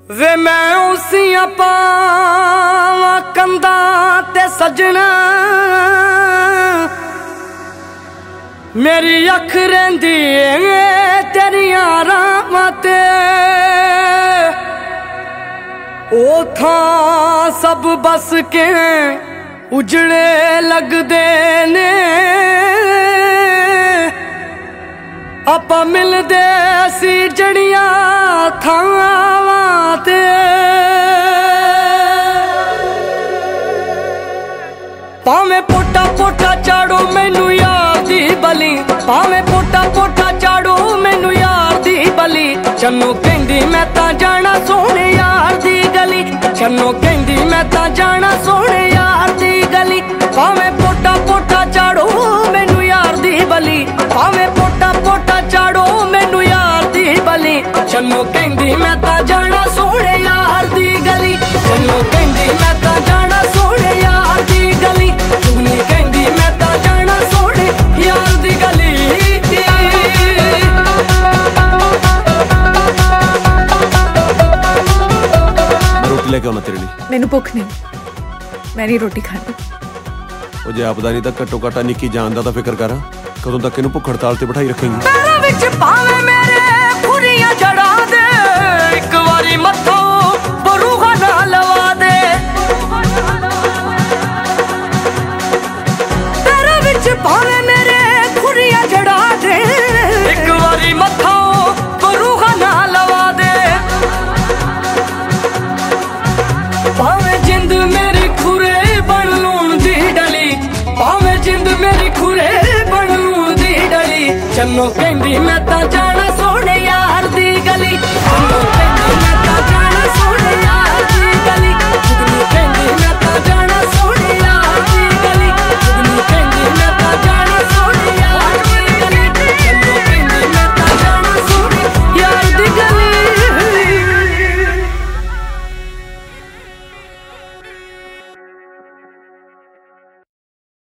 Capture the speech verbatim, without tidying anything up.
वे मैं उसियां पावां कंधां ते सजना, मेरी अख रहिंदी ऐ तेरियां राहां ते। ओ थां सब बस के उजड़े लगदे ने, आपां मिलदे सी जड़ियां थावां ते। भावें पोटा पोटा चाड़ो मैनू यार दी बली, भावें पोटा पोटा चाड़ो मैनू यार दी बली। चन्नो कहंदी मैं तां जाना सोहणे यार दी गली, चन्नो कहंदी मैं तां जाना सोहणे यार दी गली। भावें पोटा पोटा चाड़ो मैनू यार दी बली, भावें पोटा पोटा चाड़ो मैनू यार दी बली। चन्नो कहंदी मैं तां जाना सोहणे यार दी गली, चन्नो कहंदी मैं तां जाना सोहणे यार दी गली। चुगनी कहंदी मैं तां जाना सोहणे यार दी गली। रोटी लेके आना तेरे लिए। मैनू भुख नहीं, मैं नहीं रोटी खानी। ਉਹ ਜੇ ਆਪਦਾ ਨਹੀਂ ਤਾਂ ਘੱਟੋ ਘੱਟ ਨਿੱਕੀ ਜਾਨ ਦਾ ਤਾਂ ਫਿਕਰ ਕਰ। ਕਦੋਂ ਤੱਕ ਇਹਨੂੰ ਭੁੱਖ ਹੜਤਾਲ ਤੇ ਬਿਠਾਈ ਰੱਖੇਂਗੀ? ਪੈਰਾਂ ਵਿੱਚ ਭਾਵੇਂ ਮੇਰੇ ਖੁਰੀਆਂ ਜੜਾ ਦੇ, ਇੱਕ ਵਾਰੀ ਮੱਥੋਂ ਬਰੂਹਾ ਨਾ ਲਵਾ ਦੇ। ਪੈਰਾਂ ਵਿੱਚ ਭਾਵੇਂ ਮੇਰੇ ਖੁਰੀਆਂ ਜੜਾ ਦੇ, ਇੱਕ ਵਾਰੀ ਮੱਥੋਂ ਬਰੂਹਾ ਨਾ ਲਵਾ ਦੇ। ਭਾਵੇਂ ਜਿੰਦ ਮੇਰੀ ਖੁਰੇ ਬਣ ਲੂਣ ਦੀ ਡਲੀ, ਭਾਵੇਂ ਜਿੰਦ ਮੇਰੀ ਖੁਰੇ ਬਣ ਲੂਣ ਦੀ ਡਲੀ। ਚੰਨੋ ਕਹਿੰਦੀ ਮੈਂ ਤਾਂ ਜਾਣਾ